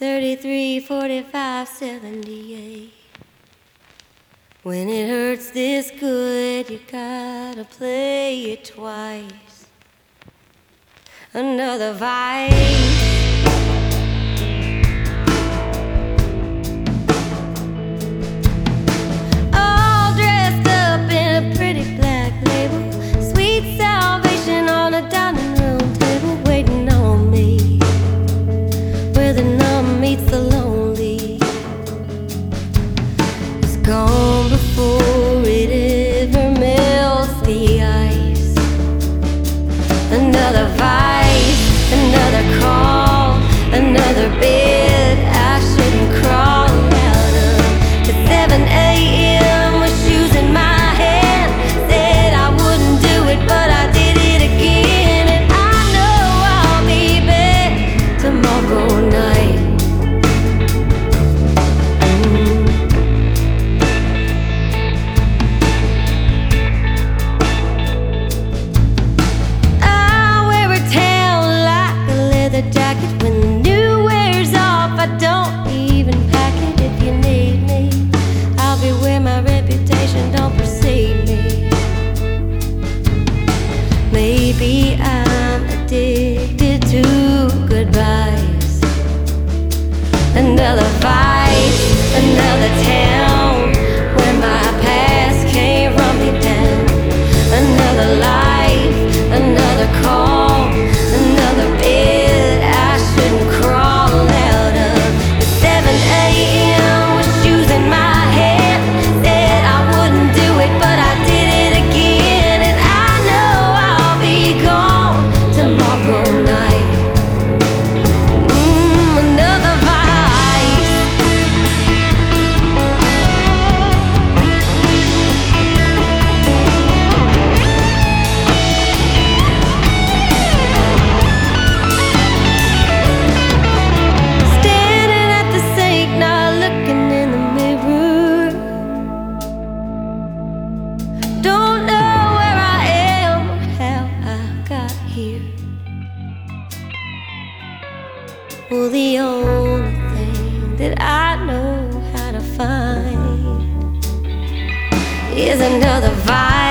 33, 45, 78. When it hurts this good, you gotta play it twice. Another vice. All dressed up in a pretty black label. Sweet salvation on a dining room table, waiting on me. Where the numb meets the lonely. It's gone before it ever melts the ice. Another vice, another call, another bed I shouldn't crawl out of. At 7 a.m. with shoes in my hand, said I wouldn't do it, but I did it again. And I know I'll be back tomorrow night. The jacket when the new wears off, I don't even pack it. If you need me, I'll be where my reputation don't precede me. Maybe I'm addicted to goodbyes. Another vice, another town where my past came rumbling down. Another life, another call, another bed I shouldn't crawl out of. At 7 a.m. with shoes in my hand, said I wouldn't do it, but I did it again. And I know I'll be gone tomorrow night. Another vice. Standing at the sink, not looking in the mirror. Don't know where I am or how I got here. Well, the only thing that I know how to find is another vibe.